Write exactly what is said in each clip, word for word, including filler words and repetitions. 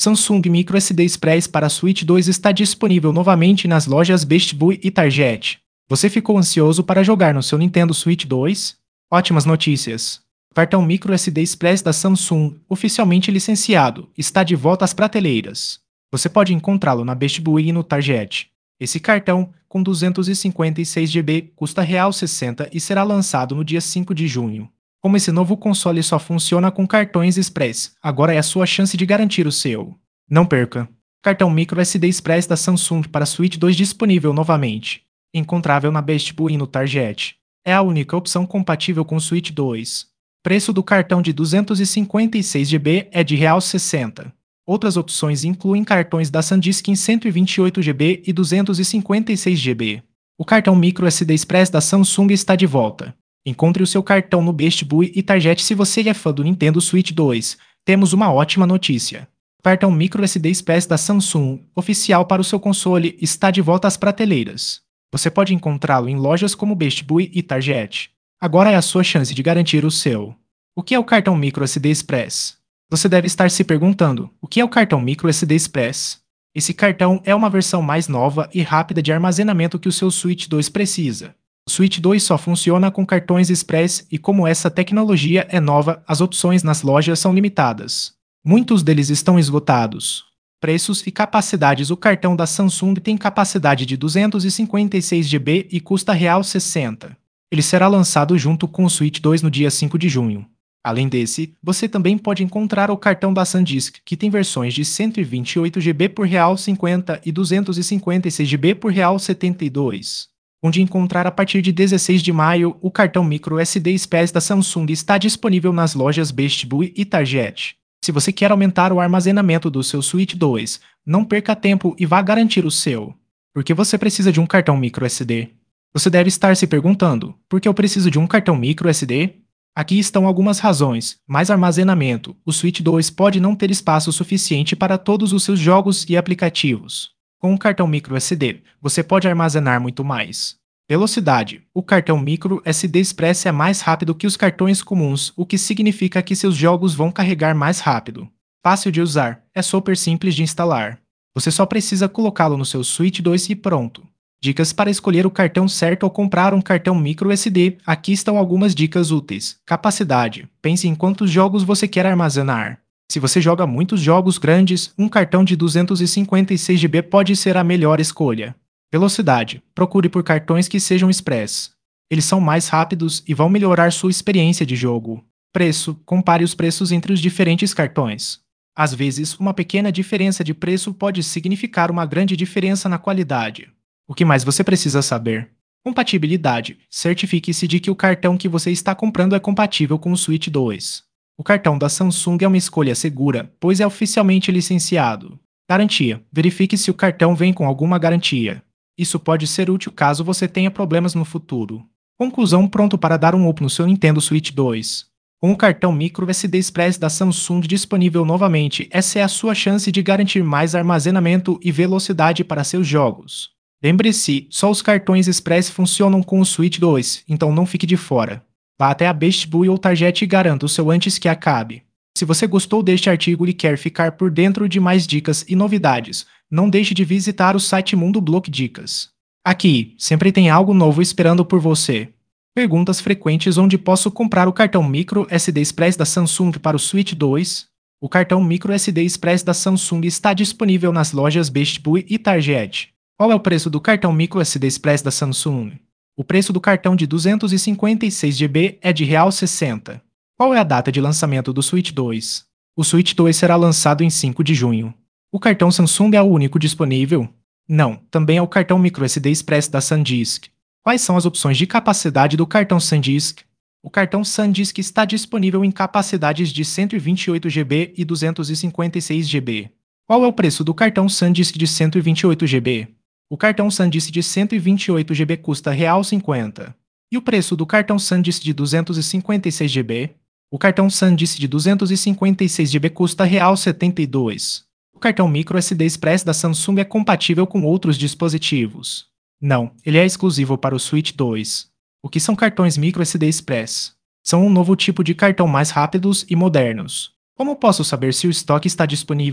Samsung microSD Express para Switch dois está disponível novamente nas lojas Best Buy e Target. Você ficou ansioso para jogar no seu Nintendo Switch dois? Ótimas notícias! O cartão microSD Express da Samsung, oficialmente licenciado, está de volta às prateleiras. Você pode encontrá-lo na Best Buy e no Target. Esse cartão, com duzentos e cinquenta e seis gigabytes, custa real sessenta e será lançado no dia cinco de junho. Como esse novo console só funciona com cartões Express, agora é a sua chance de garantir o seu. Não perca! Cartão microSD Express da Samsung para Switch dois disponível novamente. Encontrável na Best Buy e no Target. É a única opção compatível com o Switch dois. Preço do cartão de duzentos e cinquenta e seis gigabytes é de real sessenta. Outras opções incluem cartões da SanDisk em cento e vinte e oito gigabytes e duzentos e cinquenta e seis gigabytes. O cartão microSD Express da Samsung está de volta. Encontre o seu cartão no Best Buy e Target se você é fã do Nintendo Switch dois. Temos uma ótima notícia. O cartão microSD Express da Samsung, oficial para o seu console, está de volta às prateleiras. Você pode encontrá-lo em lojas como Best Buy e Target. Agora é a sua chance de garantir o seu. O que é o cartão microSD Express? Você deve estar se perguntando, o que é o cartão microSD Express? Esse cartão é uma versão mais nova e rápida de armazenamento que o seu Switch dois precisa. O Switch dois só funciona com cartões Express e como essa tecnologia é nova, as opções nas lojas são limitadas. Muitos deles estão esgotados. Preços e capacidades. O cartão da Samsung tem capacidade de duzentos e cinquenta e seis gigabytes e custa real sessenta. Ele será lançado junto com o Switch dois no dia cinco de junho. Além desse, você também pode encontrar o cartão da SanDisk, que tem versões de cento e vinte e oito gigabytes por real cinquenta e duzentos e cinquenta e seis gigabytes por real setenta e dois. Onde encontrar a partir de dezesseis de maio, o cartão microSD Express da Samsung está disponível nas lojas Best Buy e Target. Se você quer aumentar o armazenamento do seu Switch dois, não perca tempo e vá garantir o seu. Por que você precisa de um cartão microSD? Você deve estar se perguntando, por que eu preciso de um cartão microSD? Aqui estão algumas razões. Mais armazenamento. O Switch dois pode não ter espaço suficiente para todos os seus jogos e aplicativos. Com um cartão microSD, você pode armazenar muito mais. Velocidade. O cartão microSD Express é mais rápido que os cartões comuns, o que significa que seus jogos vão carregar mais rápido. Fácil de usar. É super simples de instalar. Você só precisa colocá-lo no seu Switch dois e pronto. Dicas para escolher o cartão certo ao comprar um cartão microSD. Aqui estão algumas dicas úteis. Capacidade. Pense em quantos jogos você quer armazenar. Se você joga muitos jogos grandes, um cartão de duzentos e cinquenta e seis gigabytes pode ser a melhor escolha. Velocidade. Procure por cartões que sejam Express. Eles são mais rápidos e vão melhorar sua experiência de jogo. Preço. Compare os preços entre os diferentes cartões. Às vezes, uma pequena diferença de preço pode significar uma grande diferença na qualidade. O que mais você precisa saber? Compatibilidade. Certifique-se de que o cartão que você está comprando é compatível com o Switch dois. O cartão da Samsung é uma escolha segura, pois é oficialmente licenciado. Garantia. Verifique se o cartão vem com alguma garantia. Isso pode ser útil caso você tenha problemas no futuro. Conclusão. Pronto para dar um up no seu Nintendo Switch dois. Com o cartão microSD Express da Samsung disponível novamente, essa é a sua chance de garantir mais armazenamento e velocidade para seus jogos. Lembre-se, só os cartões Express funcionam com o Switch dois, então não fique de fora. Vá até a Best Buy ou Target e garanta o seu antes que acabe. Se você gostou deste artigo e quer ficar por dentro de mais dicas e novidades, não deixe de visitar o site Mundo Block Dicas. Aqui, sempre tem algo novo esperando por você. Perguntas frequentes: onde posso comprar o cartão microSD Express da Samsung para o Switch dois? O cartão microSD Express da Samsung está disponível nas lojas Best Buy e Target. Qual é o preço do cartão microSD Express da Samsung? O preço do cartão de duzentos e cinquenta e seis gigabytes é de real sessenta. Qual é a data de lançamento do Switch dois? O Switch dois será lançado em cinco de junho. O cartão Samsung é o único disponível? Não, também é o cartão microSD Express da SanDisk. Quais são as opções de capacidade do cartão SanDisk? O cartão SanDisk está disponível em capacidades de cento e vinte e oito gigabytes e duzentos e cinquenta e seis gigabytes. Qual é o preço do cartão SanDisk de cento e vinte e oito gigabytes? O cartão SanDisk de cento e vinte e oito gigabytes custa real cinquenta. E o preço do cartão SanDisk de duzentos e cinquenta e seis gigabytes? O cartão SanDisk de duzentos e cinquenta e seis gigabytes custa real setenta e dois. O cartão microSD Express da Samsung é compatível com outros dispositivos? Não, ele é exclusivo para o Switch dois. O que são cartões microSD Express? São um novo tipo de cartão mais rápidos e modernos. Como posso saber se o estoque está disponível?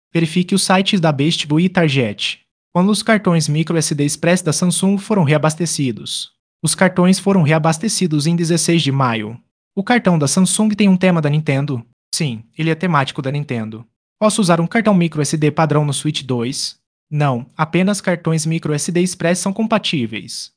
Verifique os sites da Best Buy e Target. Quando os cartões microSD Express da Samsung foram reabastecidos. Os cartões foram reabastecidos em dezesseis de maio. O cartão da Samsung tem um tema da Nintendo? Sim, ele é temático da Nintendo. Posso usar um cartão microSD padrão no Switch dois? Não, apenas cartões microSD Express são compatíveis.